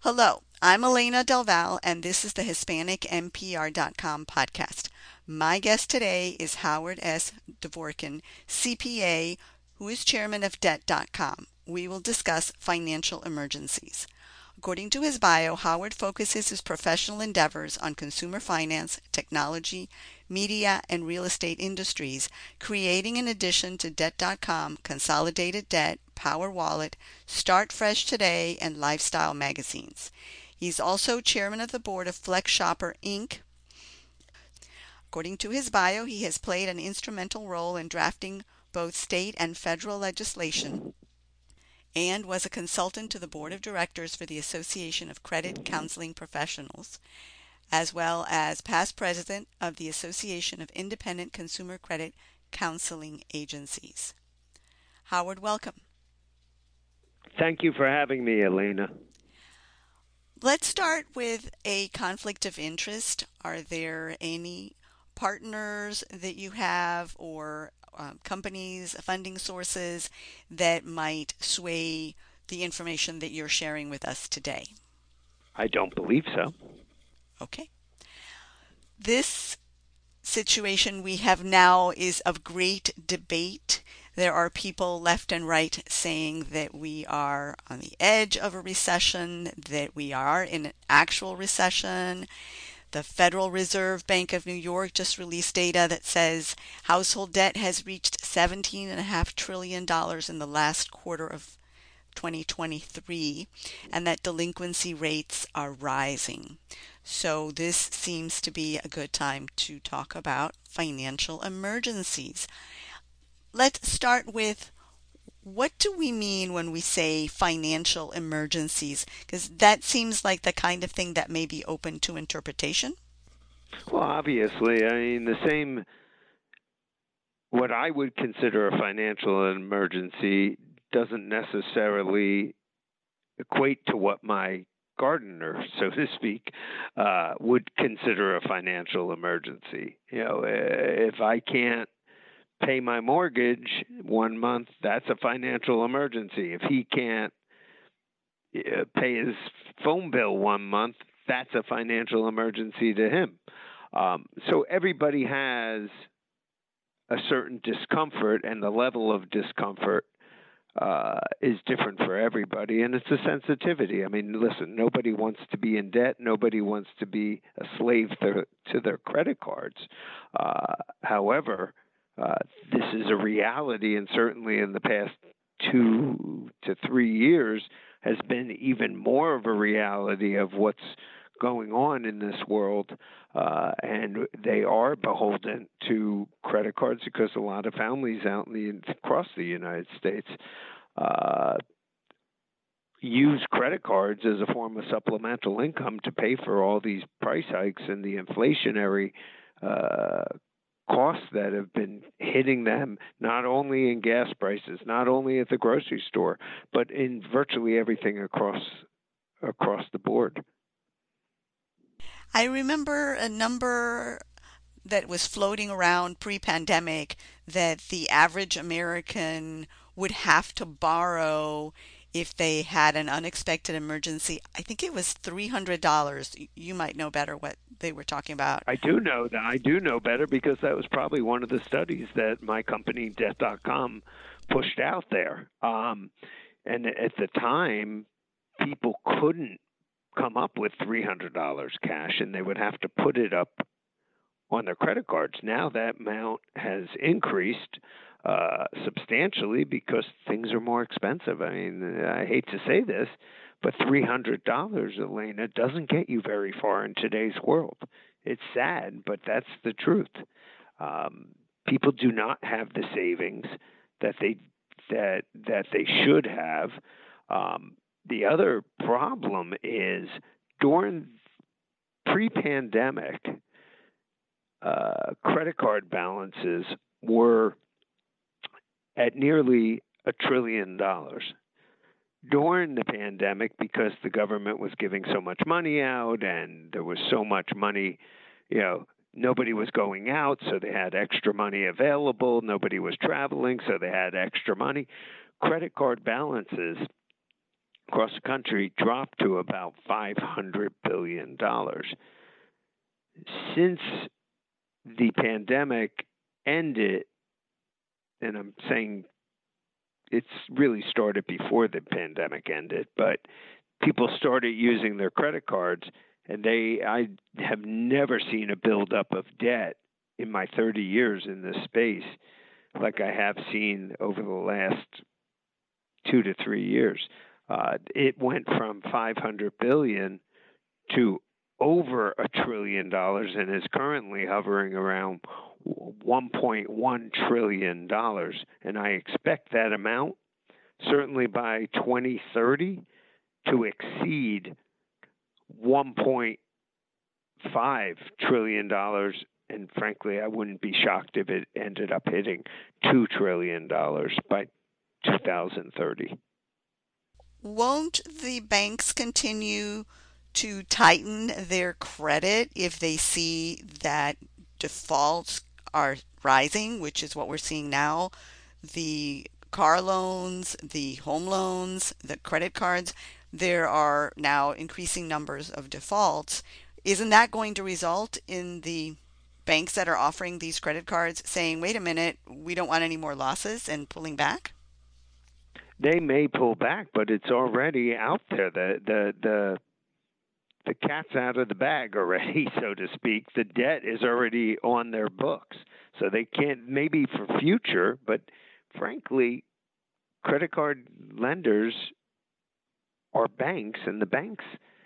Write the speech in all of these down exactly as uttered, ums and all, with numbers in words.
Hello, I'm Elena Del Val, and this is the Hispanic N P R dot com podcast. My guest today is Howard S. Dvorkin, C P A, who is chairman of Debt dot com. We will discuss financial emergencies. According to his bio, Howard focuses his professional endeavors on consumer finance, technology, media, and real estate industries, creating in addition to Debt dot com, Consolidated Debt, Power Wallet, Start Fresh Today, and Lifestyle magazines. He's also chairman of the board of Flex Shopper Incorporated. According to his bio, he has played an instrumental role in drafting both state and federal legislation and was a consultant to the board of directors for the Association of Credit Counseling Professionals, as well as past president of the Association of Independent Consumer Credit Counseling Agencies. Howard, welcome. Thank you for having me, Elena. Let's start with a conflict of interest. Are there any partners that you have or um, companies, funding sources that might sway the information that you're sharing with us today? I don't believe so. Okay. This situation we have now is of great debate. There are people left and right saying that we are on the edge of a recession, that we are in an actual recession. The Federal Reserve Bank of New York just released data that says household debt has reached seventeen point five trillion dollars in the last quarter of twenty twenty-three, and that delinquency rates are rising. So this seems to be a good time to talk about financial emergencies. Let's start with, what do we mean when we say financial emergencies? Because that seems like the kind of thing that may be open to interpretation. Well, obviously, I mean, the same, what I would consider a financial emergency doesn't necessarily equate to what my gardener, so to speak, uh, would consider a financial emergency. You know, if I can't pay my mortgage one month, that's a financial emergency. If he can't uh, pay his phone bill one month, that's a financial emergency to him. Um, so everybody has a certain discomfort, and the level of discomfort uh, is different for everybody, and it's a sensitivity. I mean, listen, nobody wants to be in debt. Nobody wants to be a slave to, to their credit cards. Uh, however, uh, this is a reality, and certainly in the past two to three years has been even more of a reality of what's going on in this world, uh, and they are beholden to credit cards because a lot of families out in the across the United States uh, use credit cards as a form of supplemental income to pay for all these price hikes and the inflationary uh, costs that have been hitting them, not only in gas prices, not only at the grocery store, but in virtually everything across across the board. I remember a number that was floating around pre-pandemic that the average American would have to borrow if they had an unexpected emergency. I think it was three hundred dollars. You might know better what they were talking about. I do know that. I do know better because that was probably one of the studies that my company, Debt dot com, pushed out there. Um, and at the time, people couldn't come up with three hundred dollars cash, and they would have to put it up on their credit cards. Now that amount has increased uh, substantially because things are more expensive. I mean, I hate to say this, but three hundred dollars, Elena, doesn't get you very far in today's world. It's sad, but that's the truth. Um, people do not have the savings that they that that they should have. Um, the other problem is during pre-pandemic, uh, credit card balances were at nearly a trillion dollars. During the pandemic, because the government was giving so much money out and there was so much money, you know, nobody was going out, so they had extra money available. Nobody was traveling, so they had extra money. Credit card balances across the country dropped to about five hundred billion dollars. Since the pandemic ended, and I'm saying it's really started before the pandemic ended, but people started using their credit cards, and they I have never seen a buildup of debt in my thirty years in this space like I have seen over the last two to three years. Uh, it went from five hundred billion to over a trillion dollars and is currently hovering around one point one trillion dollars. And I expect that amount, certainly by twenty thirty, to exceed one point five trillion dollars. And frankly, I wouldn't be shocked if it ended up hitting two trillion dollars by two thousand thirty. Won't the banks continue to tighten their credit if they see that defaults are rising, which is what we're seeing now? The car loans, the home loans, the credit cards, there are now increasing numbers of defaults. Isn't that going to result in the banks that are offering these credit cards saying, wait a minute, we don't want any more losses and pulling back? They may pull back, but it's already out there. The the the the cat's out of the bag already, so to speak. The debt is already on their books, so they can't, maybe for future, but frankly, credit card lenders are banks, and the banks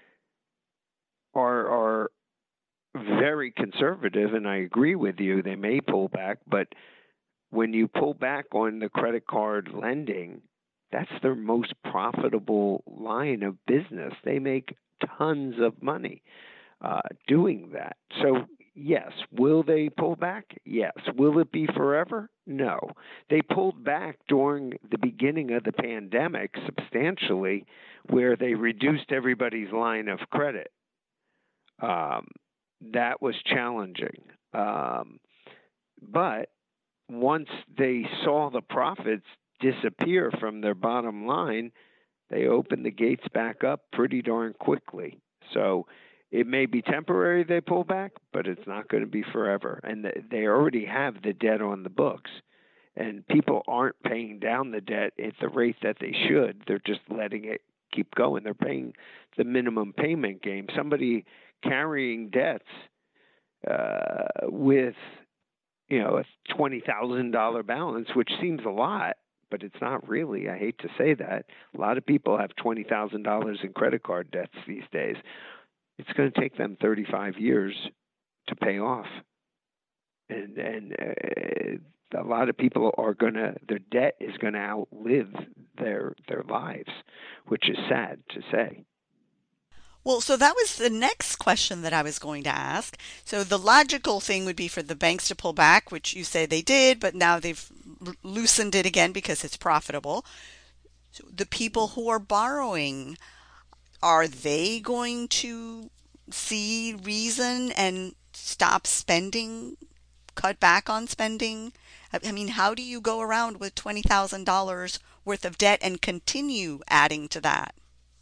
are are very conservative. And I agree with you; they may pull back, but when you pull back on the credit card lending, that's their most profitable line of business. They make tons of money uh, doing that. So, yes, will they pull back? Yes. Will it be forever? No. They pulled back during the beginning of the pandemic substantially, where they reduced everybody's line of credit. Um, that was challenging. Um, but once they saw the profits disappear from their bottom line, they opened the gates back up pretty darn quickly. So it may be temporary they pull back, but it's not going to be forever. And they already have the debt on the books, and people aren't paying down the debt at the rate that they should. They're just letting it keep going. They're paying the minimum payment game. Somebody carrying debts uh, with, you know, a twenty thousand dollars balance, which seems a lot, but it's not really. I hate to say that. A lot of people have twenty thousand dollars in credit card debts these days. It's going to take them thirty-five years to pay off. And and uh, a lot of people are going to, their debt is going to outlive their their lives, which is sad to say. Well, so that was the next question that I was going to ask. So the logical thing would be for the banks to pull back, which you say they did, but now they've loosened it again because it's profitable. So the people who are borrowing, are they going to see reason and stop spending, cut back on spending? I mean, how do you go around with twenty thousand dollars worth of debt and continue adding to that?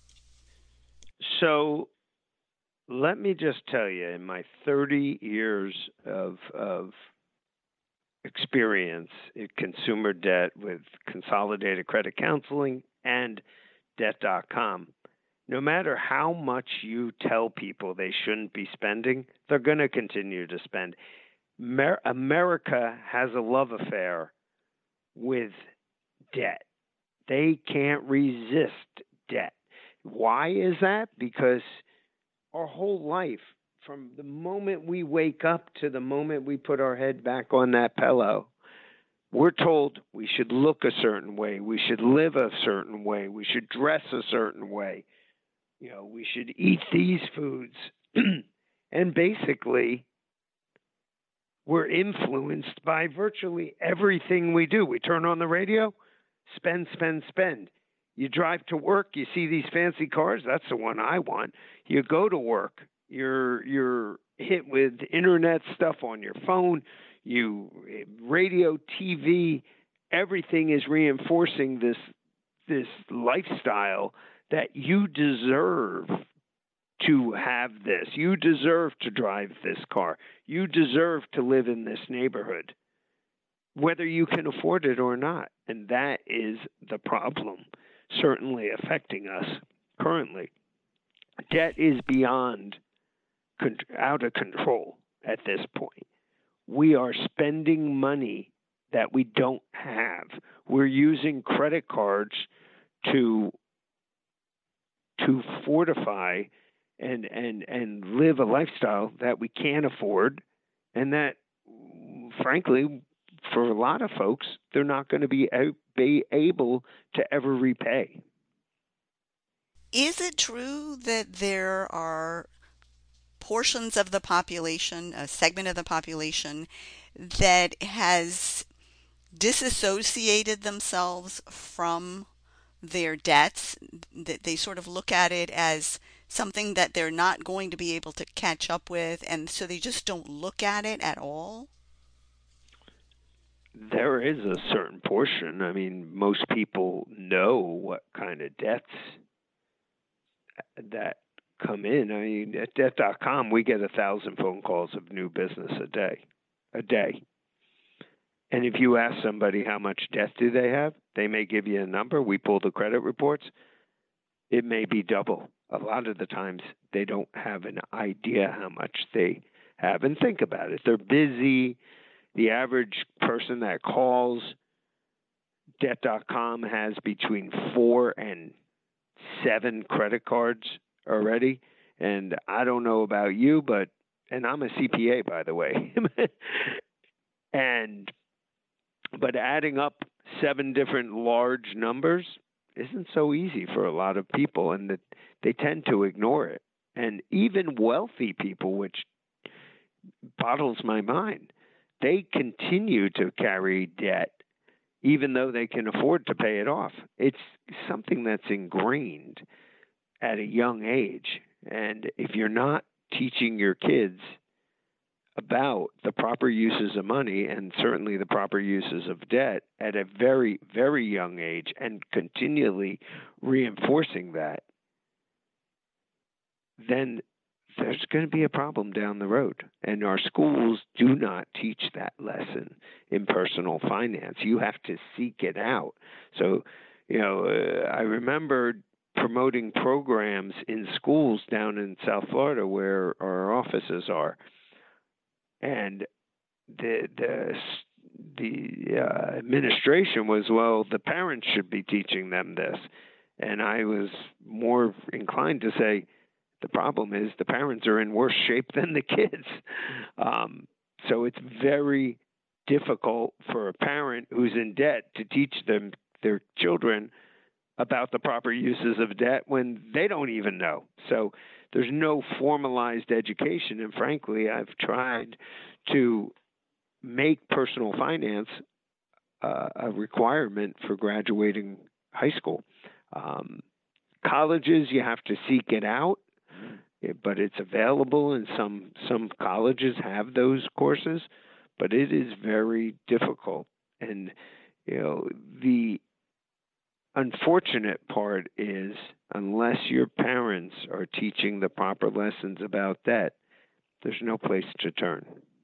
So let me just tell you, in my thirty years of of experience in consumer debt with Consolidated Credit Counseling and debt dot com, no matter how much you tell people they shouldn't be spending, they're going to continue to spend. Mer- America has a love affair with debt. They can't resist debt. Why is that? Because our whole life, from the moment we wake up to the moment we put our head back on that pillow, we're told we should look a certain way, we should live a certain way, we should dress a certain way, you know, we should eat these foods. And basically, we're influenced by virtually everything we do. We turn on the radio, spend, spend, spend. You drive to work, you see these fancy cars, that's the one I want. You go to work, you're you're hit with internet stuff on your phone, you radio, T V, everything is reinforcing this this lifestyle that you deserve to have this. You deserve to drive this car. You deserve to live in this neighborhood, whether you can afford it or not. And that is the problem, certainly affecting us currently. Debt is beyond out of control at this point. We are spending money that we don't have. We're using credit cards to to fortify and and and live a lifestyle that we can't afford, and that, frankly, for a lot of folks, they're not going to be be able to ever repay. Is it true that there are portions of the population, a segment of the population, that has disassociated themselves from their debts, that they sort of look at it as something that they're not going to be able to catch up with, and so they just don't look at it at all? There is a certain portion. I mean, most people know what kind of debts that come in. I mean, at debt dot com, we get a thousand phone calls of new business a day, a day. And if you ask somebody how much debt do they have, they may give you a number. We pull the credit reports. It may be double. A lot of the times they don't have an idea how much they have. And think about it. They're busy. The average person that calls debt dot com has between four and seven credit cards already. And I don't know about you, but, and I'm a C P A, by the way. and, but adding up seven different large numbers isn't so easy for a lot of people, and that they tend to ignore it. And even wealthy people, which boggles my mind, they continue to carry debt even though they can afford to pay it off. It's something that's ingrained at a young age. And if you're not teaching your kids about the proper uses of money, and certainly the proper uses of debt at a very, very young age, and continually reinforcing that, then there's going to be a problem down the road. And our schools do not teach that lesson in personal finance. You have to seek it out. So, you know, uh, I remember promoting programs in schools down in South Florida where our offices are. And the the the uh, administration was, well, the parents should be teaching them this. And I was more inclined to say, the problem is the parents are in worse shape than the kids. Um, so it's very difficult for a parent who's in debt to teach them their children about the proper uses of debt when they don't even know. So there's no formalized education. And frankly, I've tried to make personal finance uh, a requirement for graduating high school. Um, colleges, you have to seek it out, but it's available, and some some colleges have those courses, but it is very difficult. And you know, the unfortunate part is, unless your parents are teaching the proper lessons about that, there's no place to turn.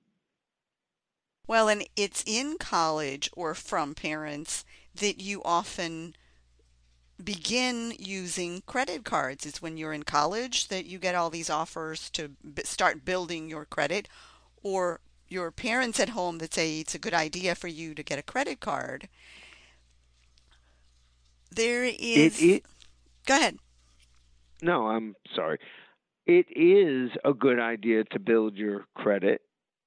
Well, and it's in college or from parents that you often begin using credit cards. It's when you're in college that you get all these offers to b- start building your credit, or your parents at home that say it's a good idea for you to get a credit card. There It is, it go ahead. no, I'm sorry. It is a good idea to build your credit,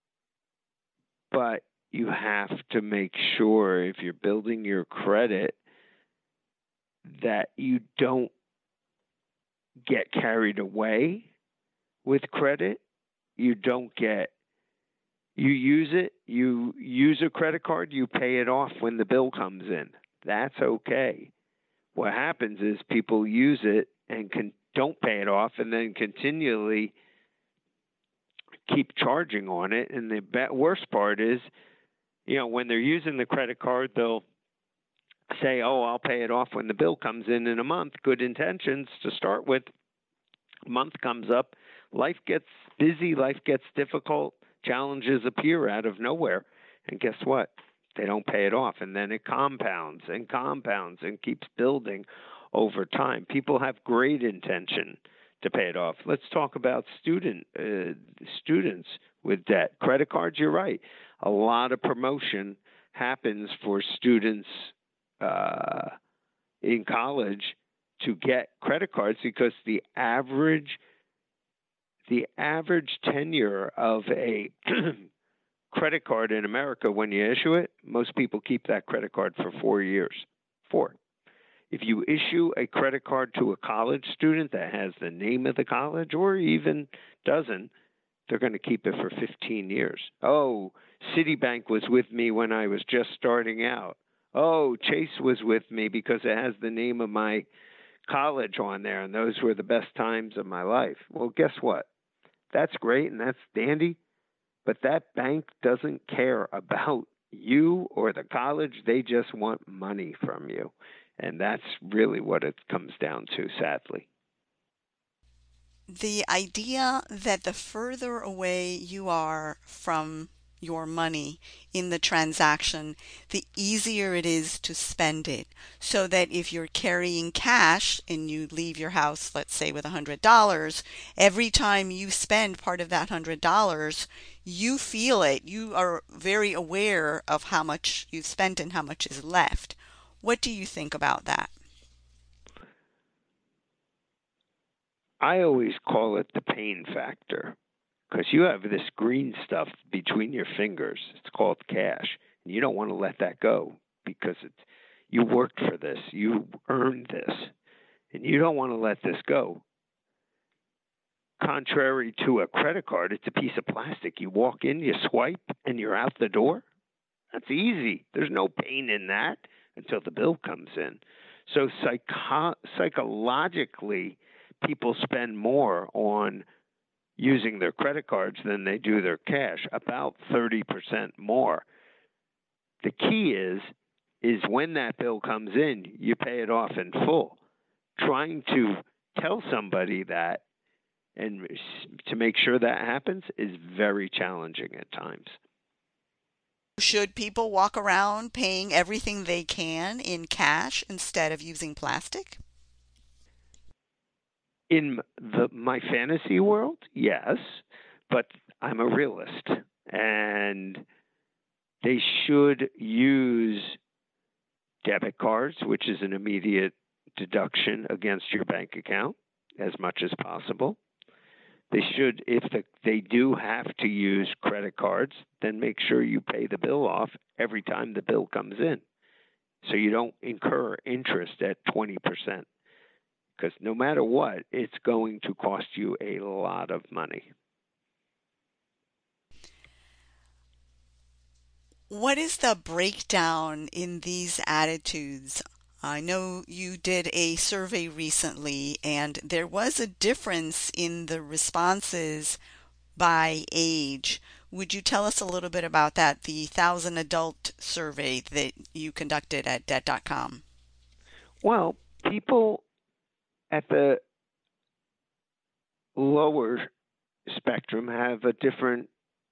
but you have to make sure, if you're building your credit, that you don't get carried away with credit. You don't get, you use it, you use a credit card, you pay it off when the bill comes in. That's okay. What happens is people use it and can, don't pay it off, and then continually keep charging on it. And the worst part is, you know, when they're using the credit card, they'll say, oh, I'll pay it off when the bill comes in in a month. Good intentions to start with. Month comes up, life gets busy, life gets difficult, challenges appear out of nowhere. And guess what? They don't pay it off. And then it compounds and compounds and keeps building over time. People have great intention to pay it off. Let's talk about student uh, students with debt. Credit cards, you're right. A lot of promotion happens for students uh, in college to get credit cards because the average the average tenure of a credit card in America, when you issue it, most people keep that credit card for four years. Four. If you issue a credit card to a college student that has the name of the college or even doesn't, they're going to keep it for fifteen years. Oh, Citibank was with me when I was just starting out. Oh, Chase was with me because it has the name of my college on there, and those were the best times of my life. Well, guess what? That's great, and that's dandy, but that bank doesn't care about you or the college. They just want money from you, and that's really what it comes down to, sadly. The idea that the further away you are from your money in the transaction, the easier it is to spend it. So that if you're carrying cash and you leave your house, let's say with one hundred dollars, every time you spend part of that one hundred dollars, you feel it. You are very aware of how much you've spent and how much is left. What do you think about that? I always call it the pain factor because you have this green stuff between your fingers. It's called cash. And you don't want to let that go because it's, you worked for this, you earned this, and you don't want to let this go. Contrary to a credit card, it's a piece of plastic. You walk in, you swipe, and you're out the door. That's easy. There's no pain in that until the bill comes in. So psycho- psychologically, people spend more on using their credit cards than they do their cash, about thirty percent more. The key is is when that bill comes in, you pay it off in full. Trying to tell somebody that and to make sure that happens is very challenging at times. Should people walk around paying everything they can in cash instead of using plastic? In the my fantasy world, yes, but I'm a realist, and they should use debit cards, which is an immediate deduction against your bank account as much as possible. They should, if the, they do have to use credit cards, then make sure you pay the bill off every time the bill comes in, so you don't incur interest at twenty percent. Because no matter what, it's going to cost you a lot of money. What is the breakdown in these attitudes? I know you did a survey recently, and there was a difference in the responses by age. Would you tell us a little bit about that, the one thousand adult survey that you conducted at debt dot com? Well, people at the lower spectrum have a different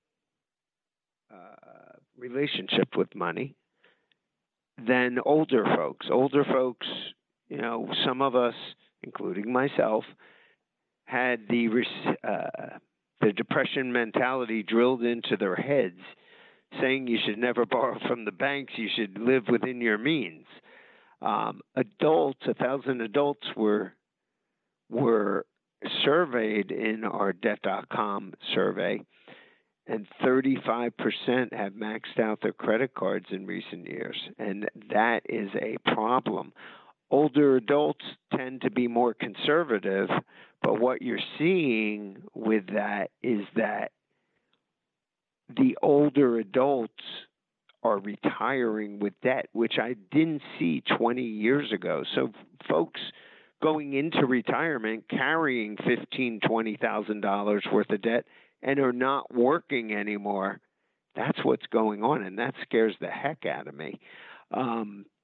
uh, relationship with money than older folks. Older folks, you know, some of us, including myself, had the uh, the depression mentality drilled into their heads, saying you should never borrow from the banks, you should live within your means. Um, adults, a thousand adults were were surveyed in our debt dot com survey, and thirty-five percent have maxed out their credit cards in recent years, and that is a problem. Older adults tend to be more conservative, but what you're seeing with that is that the older adults are retiring with debt, which I didn't see twenty years ago. So folks going into retirement carrying fifteen, twenty thousand dollars worth of debt and are not working anymore. That's what's going on, and that scares the heck out of me. Um,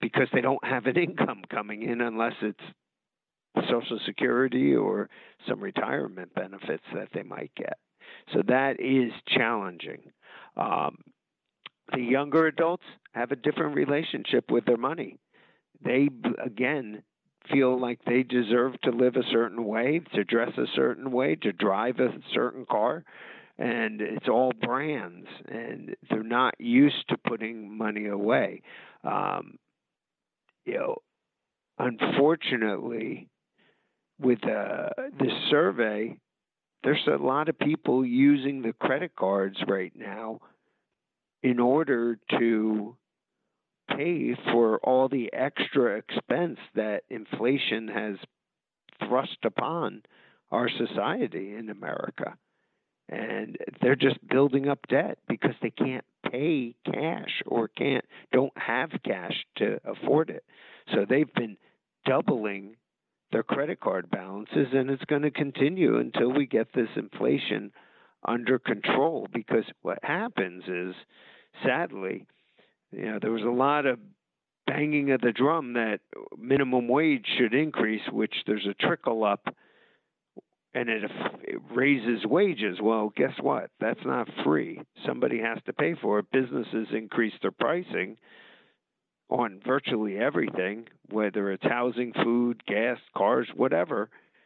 because they don't have an income coming in unless it's Social Security or some retirement benefits that they might get. So that is challenging. Um, the younger adults have a different relationship with their money. They, again, feel like they deserve to live a certain way, to dress a certain way, to drive a certain car. And it's all brands, and they're not used to putting money away. Um, you know, unfortunately, with uh, this survey, there's a lot of people using the credit cards right now in order to pay for all the extra expense that inflation has thrust upon our society in America. And they're just building up debt because they can't pay cash or can't don't have cash to afford it. So they've been doubling their credit card balances, and it's going to continue until we get this inflation under control. Because what happens is, sadly, you know, there was a lot of banging of the drum that minimum wage should increase, which there's a trickle up, and it, it raises wages. Well, guess what? That's not free. Somebody has to pay for it. Businesses increase their pricing on virtually everything, whether it's housing, food, gas, cars, whatever,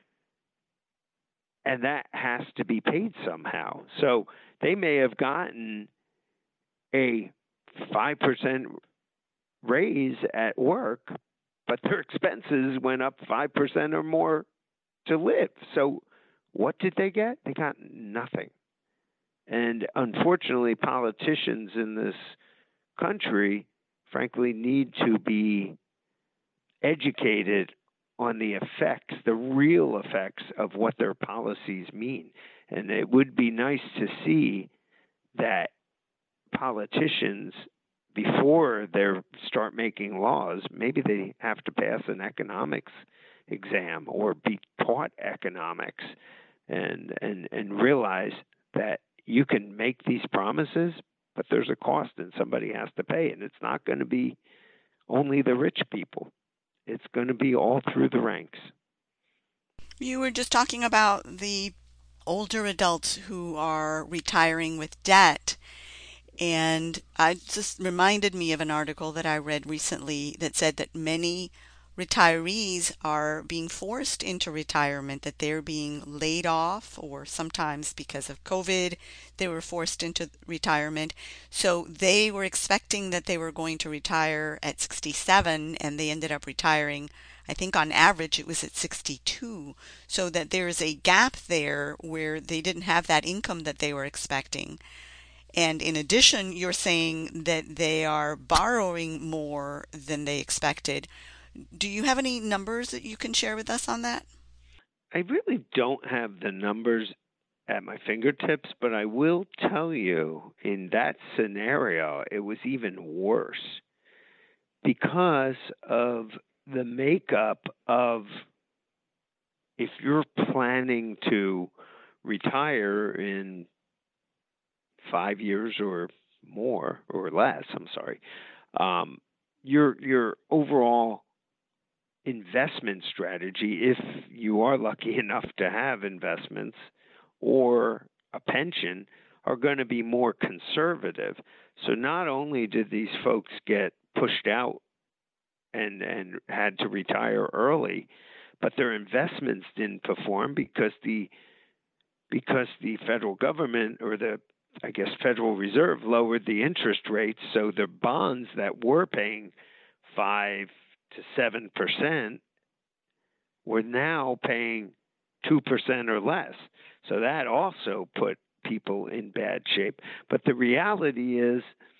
and that has to be paid somehow. So they may have gotten a five percent raise at work, but their expenses went up five percent or more to live. So what did they get? They got nothing. And unfortunately, politicians in this country, frankly, need to be educated on the effects, the real effects of what their policies mean. And it would be nice to see that politicians, before they start making laws, maybe they have to pass an economics exam or be taught economics and and and realize that you can make these promises, but there's a cost and somebody has to pay, and it's not going to be only the rich people. It's going to be all through the ranks. You were just talking about the older adults who are retiring with debt. And it just reminded me of an article that I read recently that said that many retirees are being forced into retirement, that they're being laid off, or sometimes because of COVID, they were forced into retirement. So they were expecting that they were going to retire at sixty-seven, and they ended up retiring, I think on average it was at sixty-two. So that there's a gap there where they didn't have that income that they were expecting. And in addition, you're saying that they are borrowing more than they expected. Do you have any numbers that you can share with us on that? I really don't have the numbers at my fingertips, but I will tell you in that scenario, it was even worse because of the makeup of, if you're planning to retire in five years or more or less, I'm sorry, um, your your overall investment strategy, if you are lucky enough to have investments or a pension, are going to be more conservative. So not only did these folks get pushed out and and had to retire early, but their investments didn't perform because the because the federal government, or the, I guess, Federal Reserve, lowered the interest rates. So the bonds that were paying five to seven percent were now paying two percent or less. So that also put people in bad shape. But the reality is,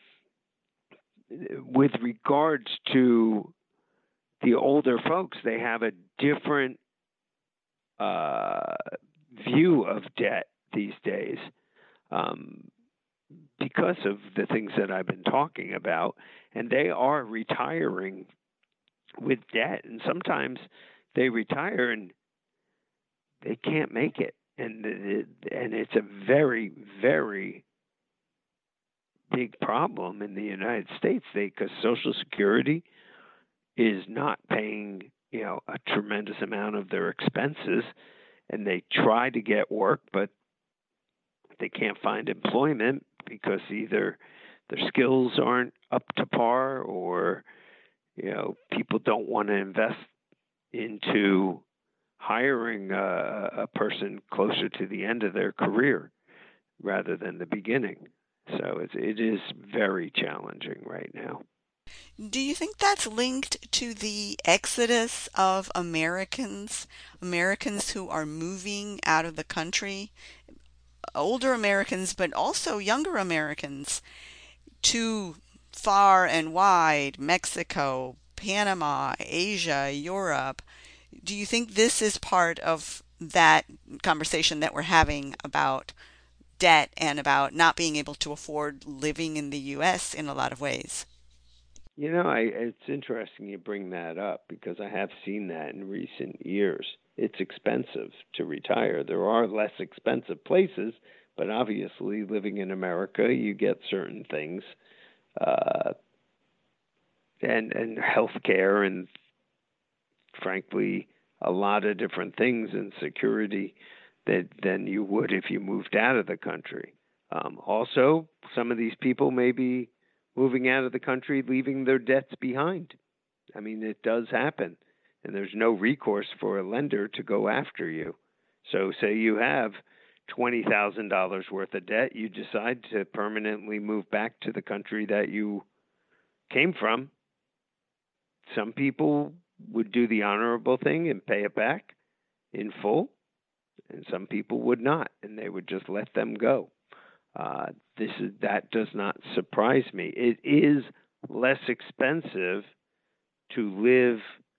with regards to the older folks, they have a different uh, view of debt these days, um, because of the things that I've been talking about, and they are retiring with debt, and sometimes they retire and they can't make it, and it, and it's a very, very big problem in the United States, because Social Security is not paying, you know, a tremendous amount of their expenses, and they try to get work, but they can't find employment because either their skills aren't up to par, or you know, people don't want to invest into hiring a, a person closer to the end of their career rather than the beginning. So it's, it is very challenging right now. Do you think that's linked to the exodus of Americans, Americans who are moving out of the country, older Americans, but also younger Americans, to far and wide, Mexico, Panama, Asia, Europe? Do you think this is part of that conversation that we're having about debt and about not being able to afford living in the U S in a lot of ways? You know, I, it's interesting you bring that up because I have seen that in recent years. It's expensive to retire. There are less expensive places, but obviously, living in America, you get certain things, uh, and and healthcare, and frankly, a lot of different things in security that than you would if you moved out of the country. Um, also, some of these people may be moving out of the country, leaving their debts behind. I mean, it does happen, and there's no recourse for a lender to go after you. So, say you have twenty thousand dollars worth of debt, you decide to permanently move back to the country that you came from. Some people would do the honorable thing and pay it back in full, and some people would not, and they would just let them go. Uh, this is that does not surprise me. It is less expensive to live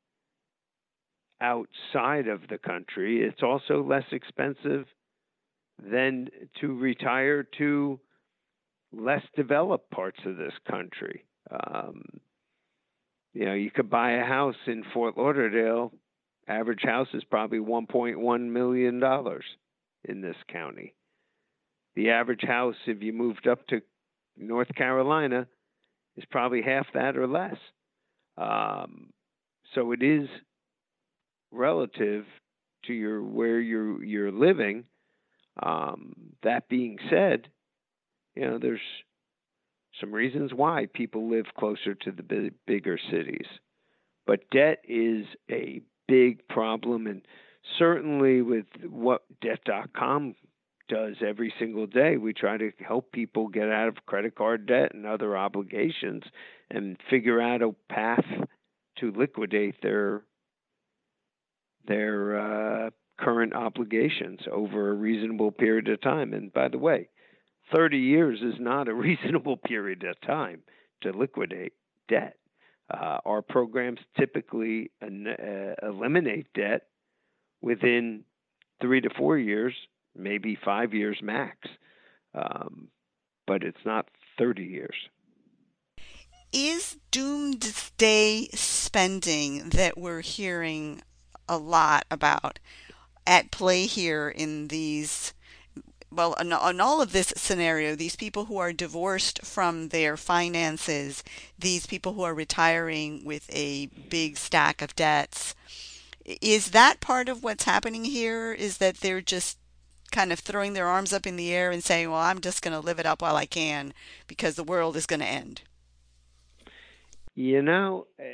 outside of the country. It's also less expensive than to retire to less developed parts of this country. Um, you know, you could buy a house in Fort Lauderdale. Average house is probably one point one million dollars in this county. The average house, if you moved up to North Carolina, is probably half that or less. Um, so it is relative to your where you're you're living. Um, that being said, you know, there's some reasons why people live closer to the big, bigger cities, but debt is a big problem, and certainly with what debt dot com does every single day, we try to help people get out of credit card debt and other obligations and figure out a path to liquidate their their uh, current obligations over a reasonable period of time. And by the way, thirty years is not a reasonable period of time to liquidate debt. Uh, our programs typically uh, eliminate debt within three to four years, maybe five years max, um, but it's not thirty years. Is doomsday spending that we're hearing a lot about at play here in these, well, in, in all of this scenario, these people who are divorced from their finances, these people who are retiring with a big stack of debts, is that part of what's happening here? Is that they're just kind of throwing their arms up in the air and saying, well, I'm just going to live it up while I can because the world is going to end? You know, uh,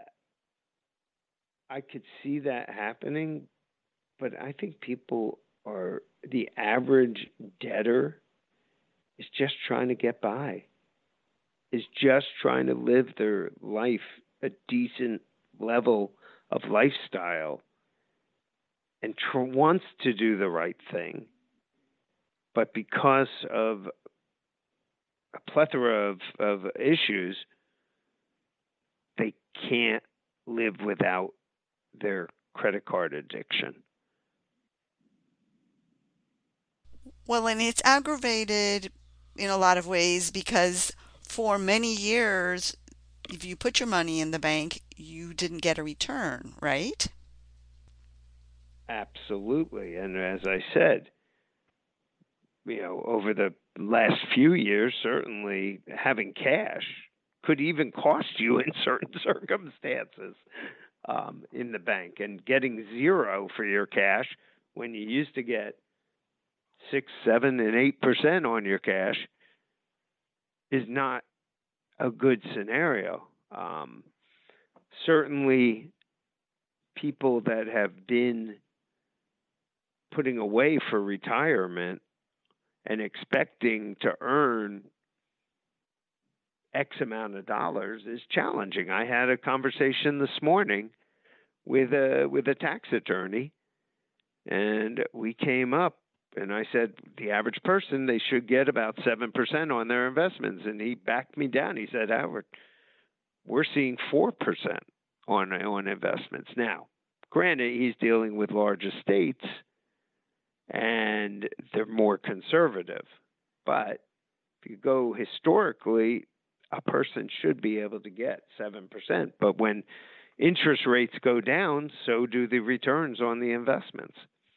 I could see that happening, but I think people are the average debtor is just trying to get by, is just trying to live their life a decent level of lifestyle, and tr- wants to do the right thing, but because of a plethora of, of issues, they can't live without their credit card addiction. Well, and it's aggravated in a lot of ways because for many years, if you put your money in the bank, you didn't get a return, right? Absolutely. And as I said, you know, over the last few years, certainly having cash could even cost you in certain circumstances um, in the bank. And getting zero for your cash when you used to get six, seven, and eight percent on your cash is not a good scenario. Um, certainly, people that have been putting away for retirement and expecting to earn X amount of dollars is challenging. I had a conversation this morning with a with a tax attorney, and we came up, and I said the average person, they should get about seven percent on their investments, and he backed me down. He said, Howard, we're seeing four percent on on investments now. Granted, he's dealing with large estates, and they're more conservative, but if you go historically, a person should be able to get seven percent. But when interest rates go down, so do the returns on the investments.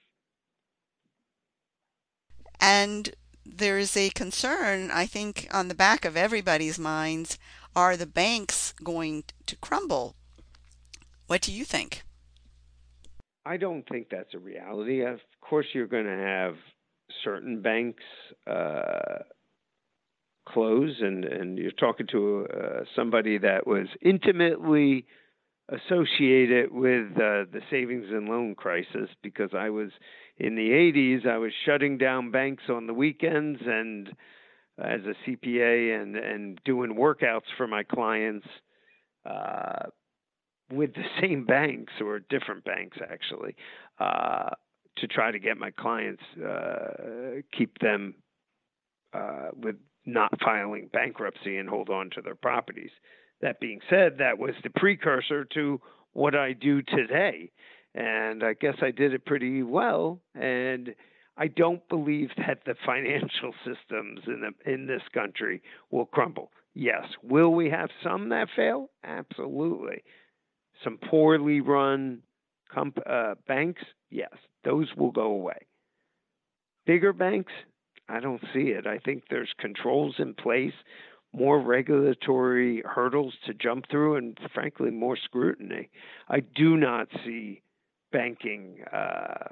And there's a concern, I think, on the back of everybody's minds, are the banks going to crumble? What do you think? I don't think that's a reality. Of course, you're going to have certain banks uh, close, and, and you're talking to uh, somebody that was intimately associated with uh, the savings and loan crisis, because I was in the eighties, I was shutting down banks on the weekends and as a C P A and, and doing workouts for my clients uh, with the same banks or different banks actually uh, to try to get my clients, uh, keep them uh, with not filing bankruptcy and hold on to their properties. That being said, that was the precursor to what I do today. And I guess I did it pretty well. And I don't believe that the financial systems in the, in this country will crumble. Yes. Will we have some that fail? Absolutely. Some poorly run comp- uh, banks? Yes. Those will go away. Bigger banks? I don't see it. I think there's controls in place, more regulatory hurdles to jump through, and frankly, more scrutiny. I do not see banking uh,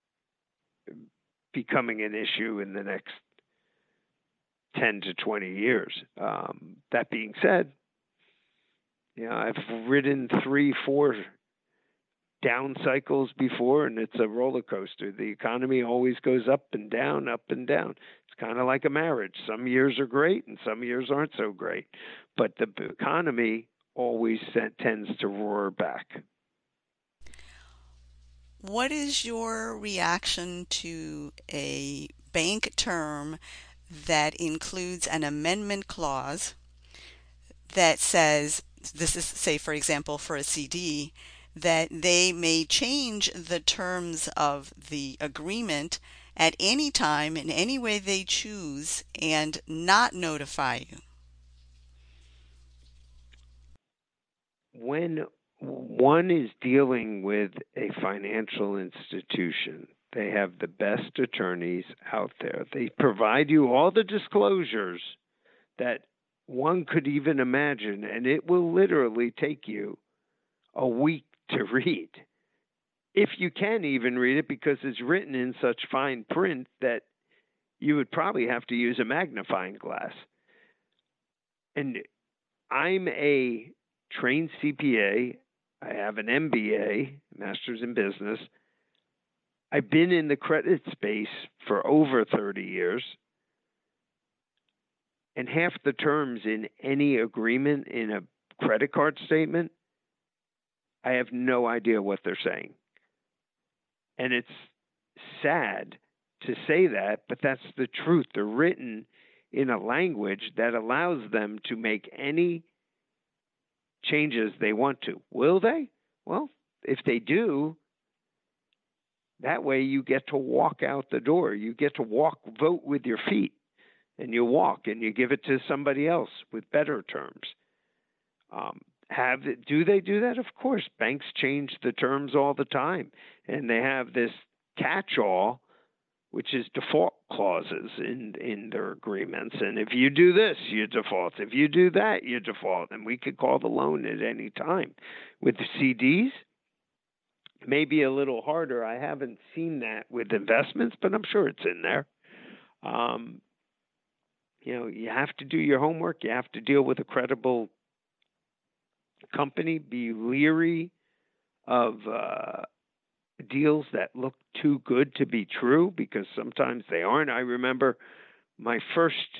becoming an issue in the next ten to twenty years. Um, that being said, you know, I've ridden three, four down cycles before, and it's a roller coaster. The economy always goes up and down, up and down. It's kind of like a marriage. Some years are great and some years aren't so great. But the economy always tends to roar back. What is your reaction to a bank term that includes an amendment clause that says, this is, say, for example, for a C D, that they may change the terms of the agreement at any time in any way they choose and not notify you? When one is dealing with a financial institution, they have the best attorneys out there. They provide you all the disclosures that one could even imagine, and it will literally take you a week to read. If you can even read it, because it's written in such fine print that you would probably have to use a magnifying glass. And I'm a trained C P A. I have an M B A, Master's in Business. I've been in the credit space for over thirty years. And half the terms in any agreement in a credit card statement, I have no idea what they're saying. And it's sad to say that, but that's the truth. They're written in a language that allows them to make any changes they want to. Will they? Well, if they do, that way you get to walk out the door. You get to walk, vote with your feet, and you walk and you give it to somebody else with better terms. Um, have do they do that? Of course, banks change the terms all the time, and they have this catch-all which is default clauses in, in their agreements. And if you do this, you default. If you do that, you default. And we could call the loan at any time. With the C Ds, maybe a little harder. I haven't seen that with investments, but I'm sure it's in there. Um, you know, you have to do your homework. You have to deal with a credible company. Be leery of uh, deals that look too good to be true, because sometimes they aren't. I remember my first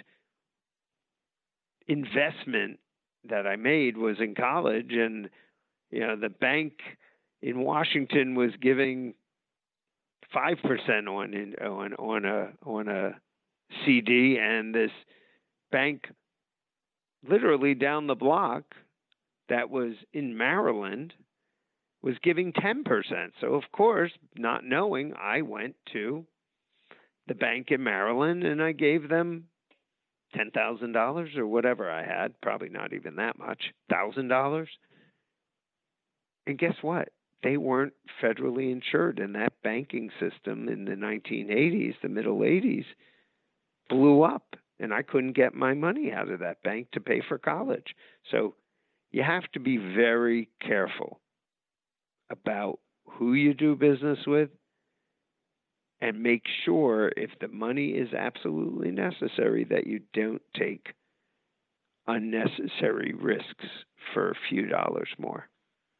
investment that I made was in college, and you know, the bank in Washington was giving five percent on on on a on a C D, and this bank literally down the block that was in Maryland was giving ten percent. So of course, not knowing, I went to the bank in Maryland and I gave them ten thousand dollars or whatever I had, probably not even that much, one thousand dollars. And guess what? They weren't federally insured, and that banking system in the nineteen eighties, the middle eighties, blew up, and I couldn't get my money out of that bank to pay for college. So you have to be very careful about who you do business with, and make sure, if the money is absolutely necessary, that you don't take unnecessary risks for a few dollars more.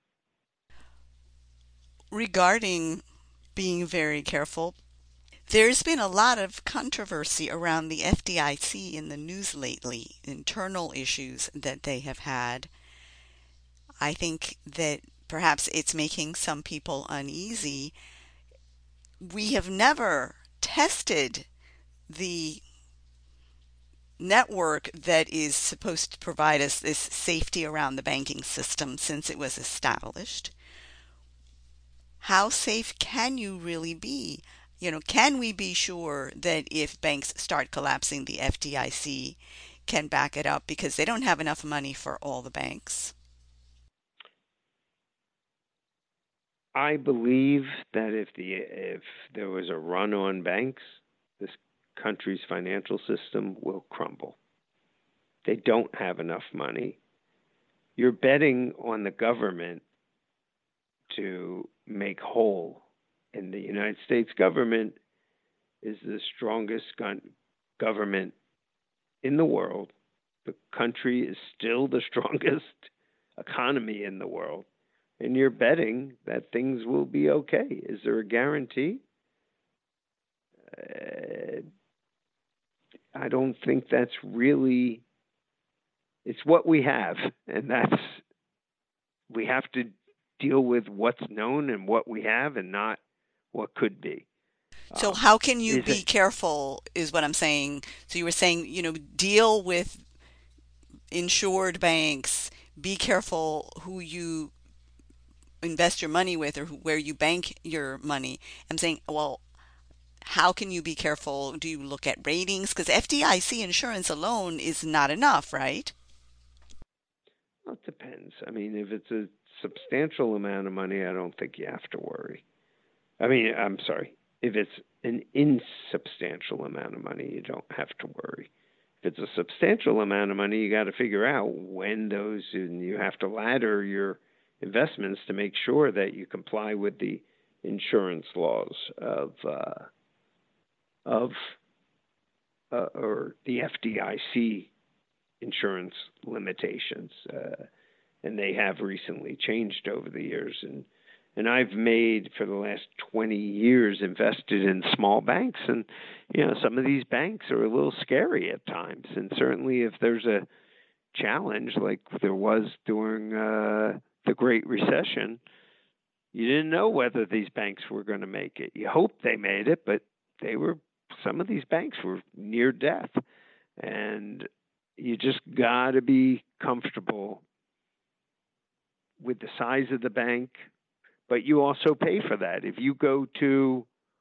Regarding being very careful, there's been a lot of controversy around the F D I C in the news lately, internal issues that they have had. I think that perhaps it's making some people uneasy. We have never tested the network that is supposed to provide us this safety around the banking system since it was established. How safe can you really be? You know, can we be sure that if banks start collapsing, the F D I C can back it up, because they don't have enough money for all the banks? I believe that if the if there was a run on banks, this country's financial system will crumble. They don't have enough money. You're betting on the government to make whole. And the United States government is the strongest gun- government in the world. The country is still the strongest economy in the world. And you're betting that things will be okay. Is there a guarantee? Uh, I don't think that's really, it's what we have. And that's, we have to deal with what's known and what we have, and not what could be. So Um, how can you is be it, careful is what I'm saying. So you were saying, you know, deal with insured banks, be careful who you invest your money with, or who, where you bank your money. I'm saying, well, how can you be careful? Do you look at ratings? Because F D I C insurance alone is not enough, right? well, it depends. I mean, if it's a substantial amount of money, I don't think you have to worry. I mean, I'm sorry. If it's an insubstantial amount of money, you don't have to worry. If it's a substantial amount of money, you got to figure out when those, and you have to ladder your investments to make sure that you comply with the insurance laws of uh, of uh, or the F D I C insurance limitations, uh, and they have recently changed over the years. And and I've made, for the last twenty years, invested in small banks, and you know, some of these banks are a little scary at times. And certainly, if there's a challenge like there was during uh, the Great Recession, you didn't know whether these banks were going to make it. You hoped they made it, but they were, some of these banks were near death, and you just got to be comfortable with the size of the bank, but you also pay for that. If you go to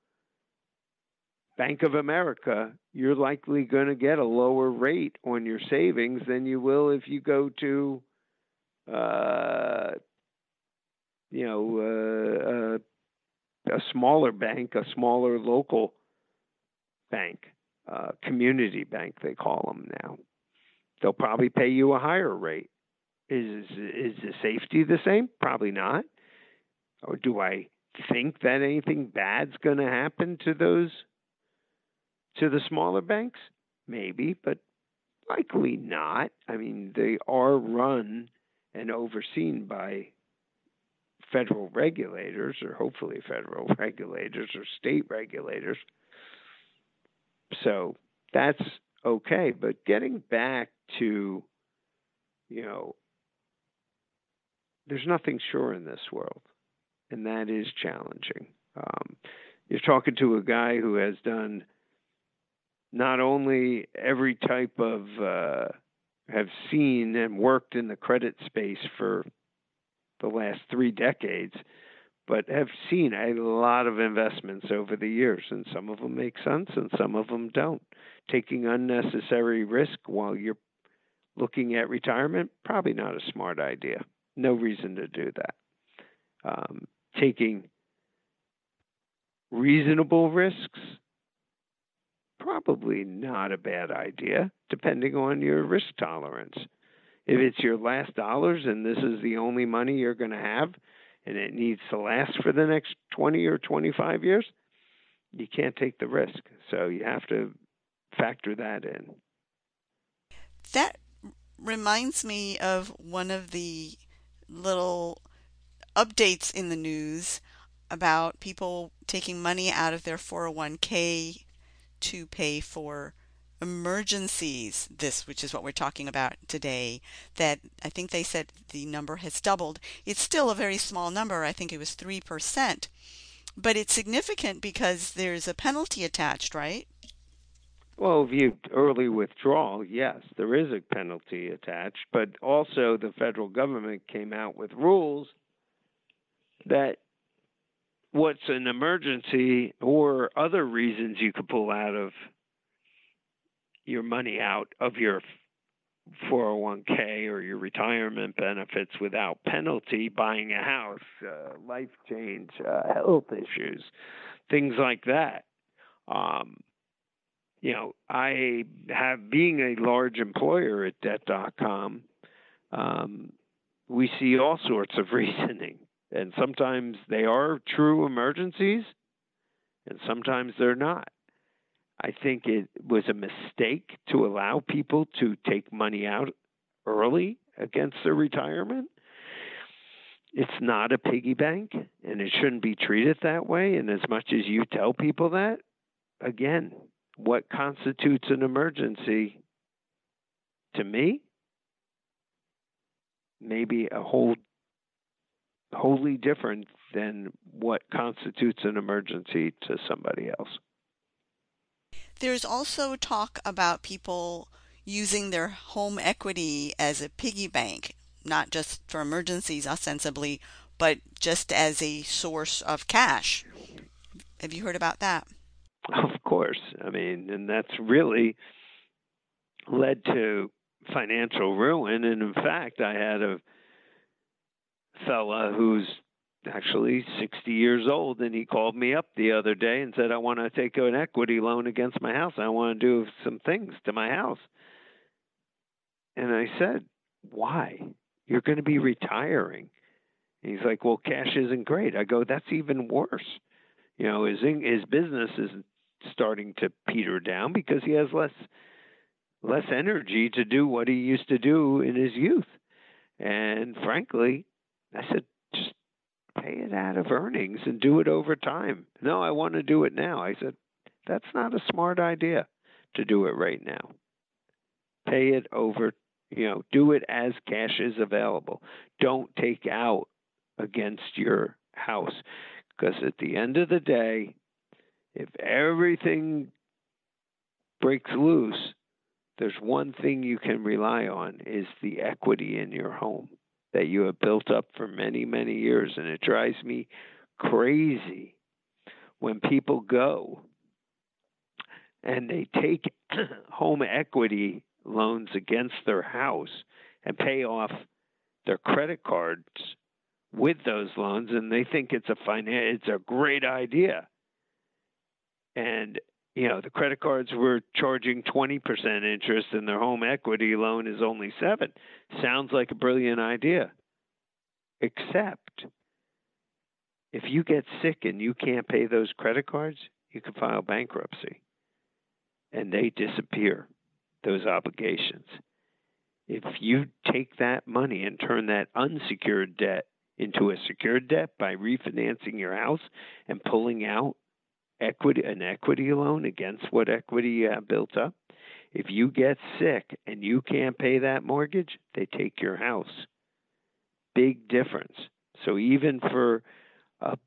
Bank of America, you're likely going to get a lower rate on your savings than you will if you go to, uh, you know, uh, uh, a smaller bank, a smaller local bank, uh, community bank, they call them now. They'll probably pay you a higher rate. Is is the safety the same? Probably not. Or do I think that anything bad's going to happen to those to the smaller banks? Maybe, but likely not. I mean, they are run and overseen by federal regulators, or hopefully federal regulators or state regulators. So that's okay. But getting back to, you know, there's nothing sure in this world, and that is challenging. Um, you're talking to a guy who has done not only every type of, uh, have seen and worked in the credit space for the last three decades, but have seen a lot of investments over the years, and some of them make sense and some of them don't. Taking unnecessary risk while you're looking at retirement, probably not a smart idea. No reason to do that. Um, taking reasonable risks, probably not a bad idea, depending on your risk tolerance. If it's your last dollars and this is the only money you're going to have and it needs to last for the next twenty or twenty-five years, you can't take the risk. So you have to factor that in. That reminds me of one of the little updates in the news about people taking money out of their four oh one k to pay for emergencies, this, which is what we're talking about today, that I think they said the number has doubled. It's still a very small number. I think it was three percent, but it's significant because there's a penalty attached, right? Well, if you early withdrawal, yes, there is a penalty attached, but also the federal government came out with rules that what's an emergency or other reasons you could pull out of your money out of your four oh one k or your retirement benefits without penalty, buying a house, uh, life change, uh, health issues, things like that. Um, you know, I have, being a large employer at debt dot com, um, we see all sorts of reasoning. And sometimes they are true emergencies, and sometimes they're not. I think it was a mistake to allow people to take money out early against their retirement. It's not a piggy bank, and it shouldn't be treated that way. And as much as you tell people that, again, what constitutes an emergency to me may be a whole wholly different than what constitutes an emergency to somebody else. There's also talk about people using their home equity as a piggy bank, not just for emergencies ostensibly, but just as a source of cash. Have you heard about that? Of course. I mean, and that's really led to financial ruin. And in fact, I had a fella who's actually sixty years old, and he called me up the other day and said, I want to take an equity loan against my house. I want to do some things to my house. And I said, why? You're going to be retiring. And he's like, well, cash isn't great. I go, that's even worse. You know, his his business is starting to peter down because he has less less energy to do what he used to do in his youth. And frankly, I said, just pay it out of earnings and do it over time. No, I want to do it now. I said, that's not a smart idea to do it right now. Pay it over, you know, do it as cash is available. Don't take out against your house. Because at the end of the day, if everything breaks loose, there's one thing you can rely on is the equity in your home that you have built up for many, many years. And it drives me crazy when people go and they take home equity loans against their house and pay off their credit cards with those loans, and they think it's a finan- it's a great idea. And you know, the credit cards were charging twenty percent interest and their home equity loan is only seven. Sounds like a brilliant idea. Except if you get sick and you can't pay those credit cards, you can file bankruptcy and they disappear, those obligations. If you take that money and turn that unsecured debt into a secured debt by refinancing your house and pulling out equity, an equity loan against what equity you have built up, if you get sick and you can't pay that mortgage, they take your house. Big difference. So even for a,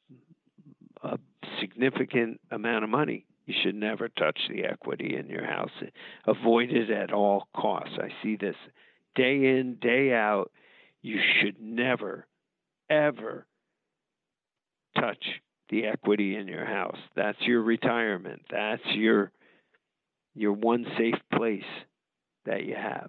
a significant amount of money, you should never touch the equity in your house. Avoid it at all costs. I see this day in, day out. You should never, ever touch the equity in your house. That's your retirement. That's your your one safe place that you have.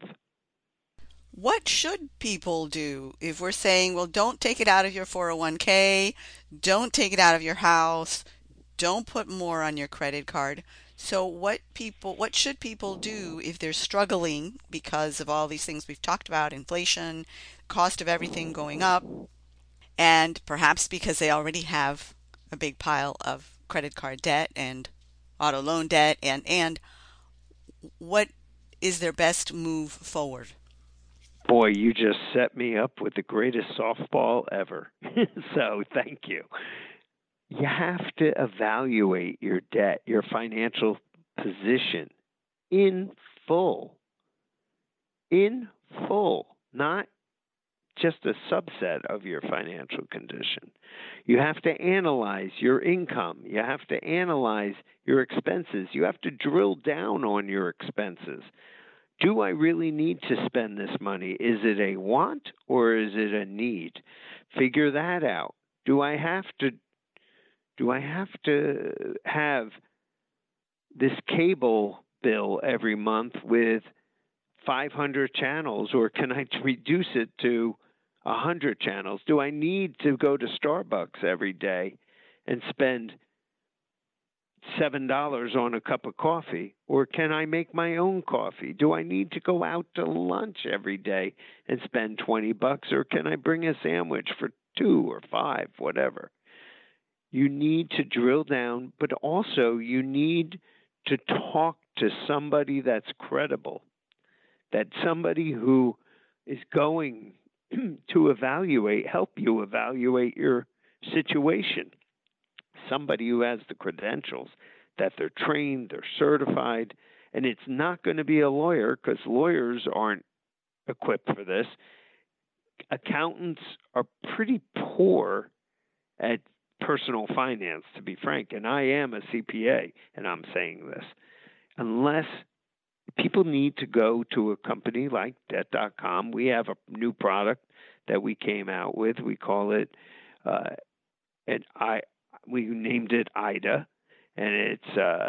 What should people do if we're saying, well, don't take it out of your four oh one k, don't take it out of your house, don't put more on your credit card? So what people what should people do if they're struggling because of all these things we've talked about, inflation, cost of everything going up, and perhaps because they already have a big pile of credit card debt and auto loan debt, and and what is their best move forward? Boy, you just set me up with the greatest softball ever. So thank you. You have to evaluate your debt, your financial position in full. In full, not just a subset of your financial condition. You have to analyze your income. You have to analyze your expenses. You have to drill down on your expenses. Do I really need to spend this money? Is it a want or is it a need? Figure that out. Do I have to do I have to have this cable bill every month with five hundred channels, or can I reduce it to one hundred channels? Do I need to go to Starbucks every day and spend seven dollars on a cup of coffee, or can I make my own coffee? Do I need to go out to lunch every day and spend twenty bucks, or can I bring a sandwich for two or five, whatever? You need to drill down, but also you need to talk to somebody that's credible, that somebody who is going to evaluate, help you evaluate your situation. Somebody who has the credentials, that they're trained, they're certified, and it's not going to be a lawyer because lawyers aren't equipped for this. Accountants are pretty poor at personal finance, to be frank, and I am a C P A, and I'm saying this. Unless people need to go to a company like debt dot com. We have a new product that we came out with. We call it, uh, and I we named it I D A, and it's uh,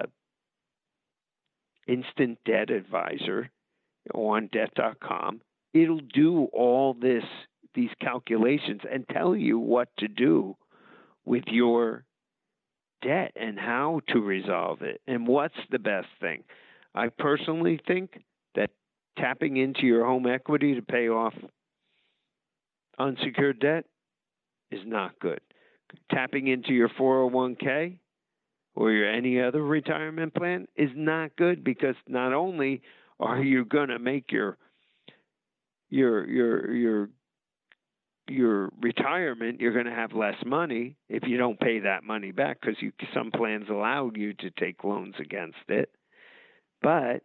Instant Debt Advisor on debt dot com. It'll do all this, these calculations, and tell you what to do with your debt and how to resolve it and what's the best thing. I personally think that tapping into your home equity to pay off unsecured debt is not good. Tapping into your four oh one k or your any other retirement plan is not good, because not only are you going to make your your your your your retirement, you're going to have less money if you don't pay that money back, because you, some plans allow you to take loans against it. But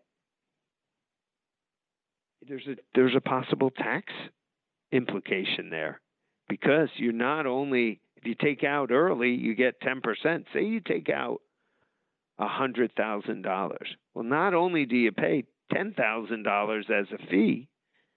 there's a there's a possible tax implication there, because you not only, if you take out early, you get ten percent. Say you take out one hundred thousand dollars. Well, not only do you pay ten thousand dollars as a fee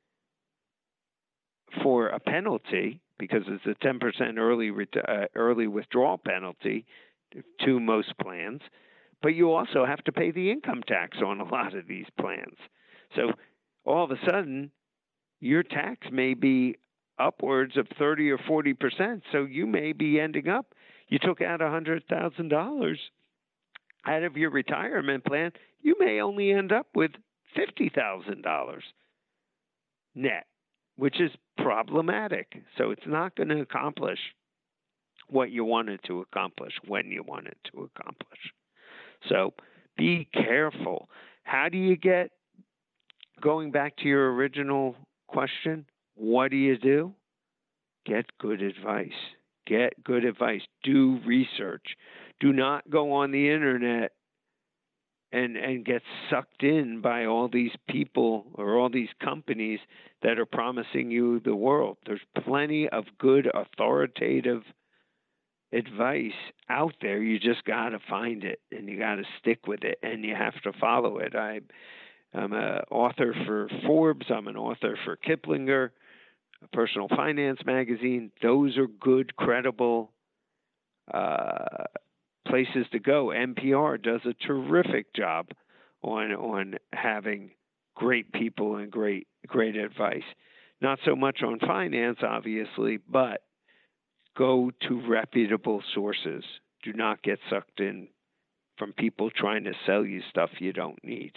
for a penalty, because it's a ten percent early uh, early withdrawal penalty to most plans, but you also have to pay the income tax on a lot of these plans. So all of a sudden, your tax may be upwards of thirty or forty percent. So you may be ending up, you took out one hundred thousand dollars out of your retirement plan, you may only end up with fifty thousand dollars net, which is problematic. So it's not going to accomplish what you wanted to accomplish when you wanted to accomplish. So be careful. How do you get, going back to your original question, what do you do? Get good advice. Get good advice. Do research. Do not go on the internet and and get sucked in by all these people or all these companies that are promising you the world. There's plenty of good authoritative advice out there. You just got to find it, and you got to stick with it, and you have to follow it. I, I'm an author for Forbes. I'm an author for Kiplinger, a Personal Finance magazine. Those are good, credible uh, places to go. N P R does a terrific job on on having great people and great great advice. Not so much on finance, obviously, but go to reputable sources. Do not get sucked in from people trying to sell you stuff you don't need.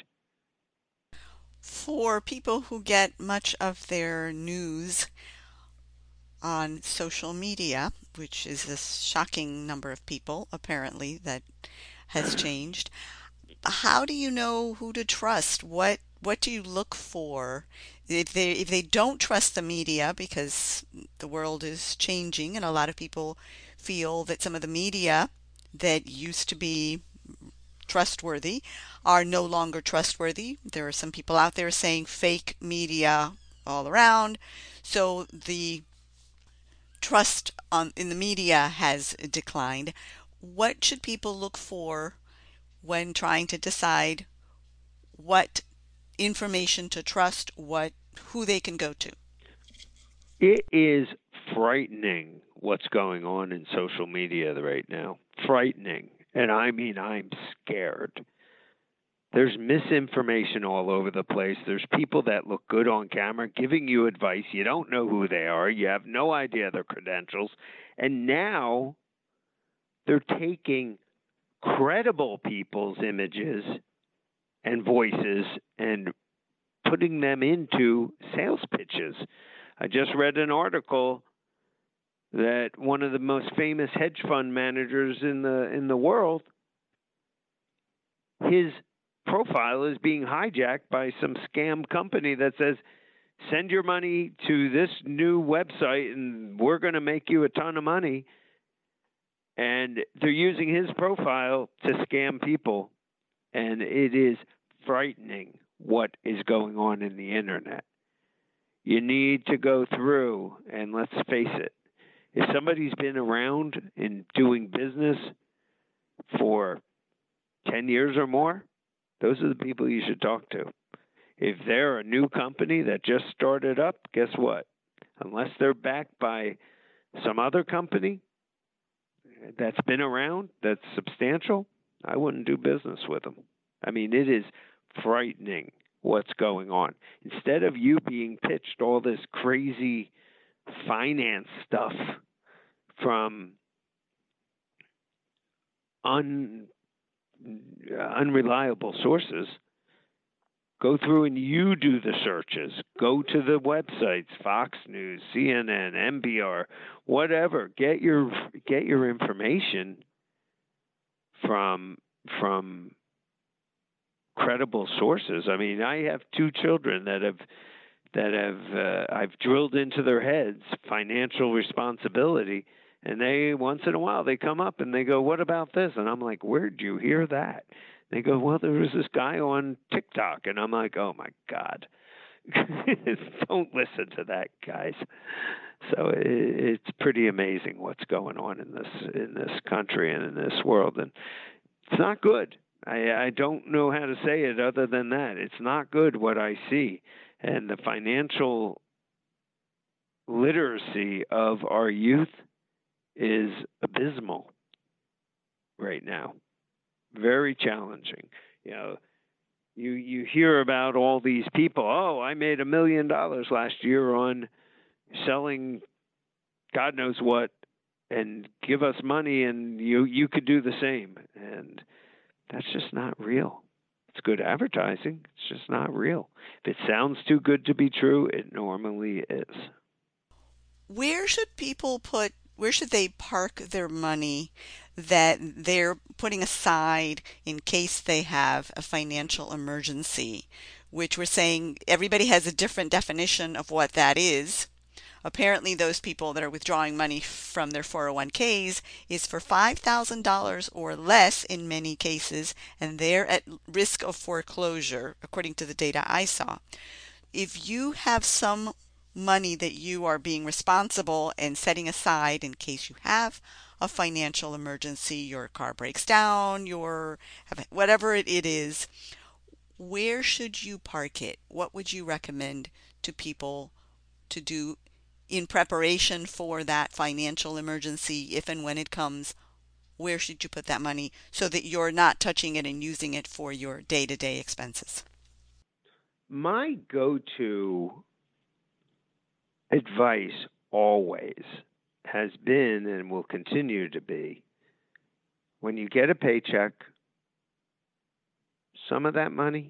For people who get much of their news on social media, which is a shocking number of people apparently that has changed, how do you know who to trust? What what do you look for if they if they don't trust the media, because the world is changing and a lot of people feel that some of the media that used to be trustworthy are no longer trustworthy. There are some people out there saying fake media all around. So the trust on in the media has declined. What should people look for when trying to decide what information to trust, what who they can go to? It is frightening what's going on in social media right now. Frightening. And I mean, I'm scared. There's misinformation all over the place. There's people that look good on camera giving you advice. You don't know who they are. You have no idea their credentials. And now they're taking credible people's images and voices and putting them into sales pitches. I just read an article that one of the most famous hedge fund managers in the in the world, his profile is being hijacked by some scam company that says, send your money to this new website and we're going to make you a ton of money. And they're using his profile to scam people. And it is frightening what is going on in the internet. You need to go through, and let's face it, if somebody's been around in doing business for ten years or more, those are the people you should talk to. If they're a new company that just started up, guess what? Unless they're backed by some other company that's been around, that's substantial, I wouldn't do business with them. I mean, it is frightening what's going on. Instead of you being pitched all this crazy finance stuff from un, unreliable sources, go through and you do the searches. Go to the websites, Fox News, C N N, N P R, whatever. Get your get your information from from credible sources. I mean, I have two children that have that have uh, I've drilled into their heads financial responsibility, and they once in a while they come up and they go, "What about this?" And I'm like, "Where'd you hear that?" They go, "Well, there was this guy on TikTok," and I'm like, "Oh my God, don't listen to that, guys." So it, it's pretty amazing what's going on in this in this country and in this world, and it's not good. I, I don't know how to say it other than that. It's not good what I see. And the financial literacy of our youth is abysmal right now. Very challenging. You know, you you hear about all these people, oh, I made a million dollars last year on selling God knows what, and give us money and you you could do the same. And That's just not real. It's good advertising. It's just not real. If it sounds too good to be true, it normally is. Where should people put, where should they park their money that they're putting aside in case they have a financial emergency? Which we're saying everybody has a different definition of what that is. Apparently, those people that are withdrawing money from their four oh one k's is for five thousand dollars or less in many cases, and they're at risk of foreclosure, according to the data I saw. If you have some money that you are being responsible and setting aside in case you have a financial emergency, your car breaks down, your whatever it is, where should you park it? What would you recommend to people to do in preparation for that financial emergency if and when it comes? Where should you put that money so that you're not touching it and using it for your day-to-day expenses? My go-to advice always has been and will continue to be, when you get a paycheck, some of that money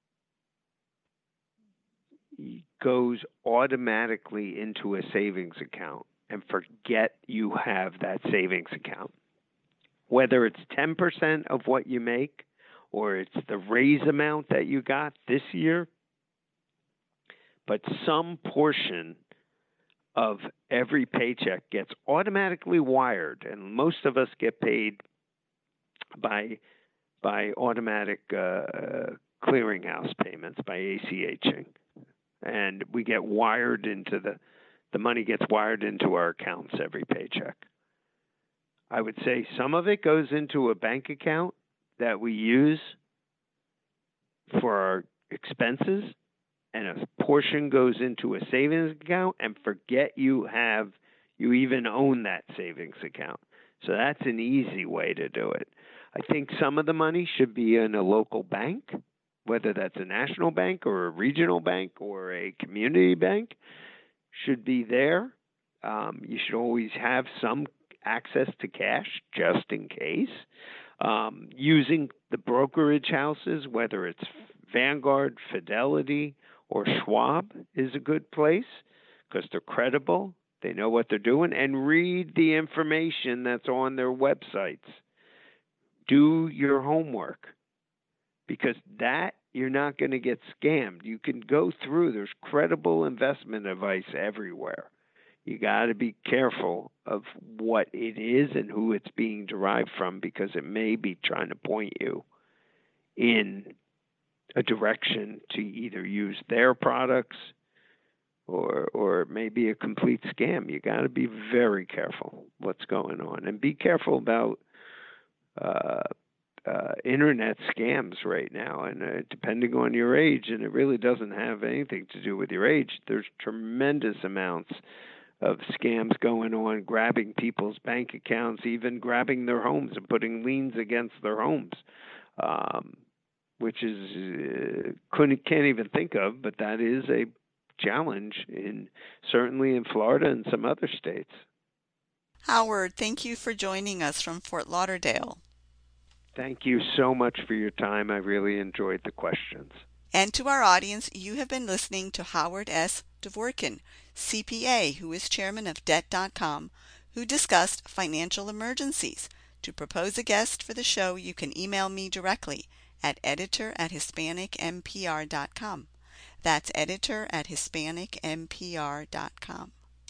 goes automatically into a savings account, and forget you have that savings account. Whether it's ten percent of what you make or it's the raise amount that you got this year, but some portion of every paycheck gets automatically wired, and most of us get paid by by automatic uh, clearinghouse payments, by ACHing. And we get wired into the, the money gets wired into our accounts every paycheck. I would say some of it goes into a bank account that we use for our expenses, and a portion goes into a savings account, and forget you have, you even own that savings account. So that's an easy way to do it. I think some of the money should be in a local bank, whether that's a national bank or a regional bank or a community bank, should be there. Um, you should always have some access to cash just in case. Um, using the brokerage houses, whether it's Vanguard, Fidelity, or Schwab, is a good place because they're credible. They know what they're doing, and read the information that's on their websites. Do your homework, because that you're not going to get scammed. You can go through. There's credible investment advice everywhere. You got to be careful of what it is and who it's being derived from, because it may be trying to point you in a direction to either use their products or or it may be a complete scam. You got to be very careful what's going on, and be careful about uh, uh, internet scams right now. And uh, depending on your age, and it really doesn't have anything to do with your age, there's tremendous amounts of scams going on, grabbing people's bank accounts, even grabbing their homes and putting liens against their homes, um, which is uh, couldn't can't even think of, but that is a challenge in certainly in Florida and some other states. Howard, thank you for joining us from Fort Lauderdale. Thank you so much for your time. I really enjoyed the questions. And to our audience, you have been listening to Howard S. Dvorkin, C P A, who is chairman of Debt dot com, who discussed financial emergencies. To propose a guest for the show, you can email me directly at editor at hispanic m p r dot com. That's editor at hispanic m p r dot com.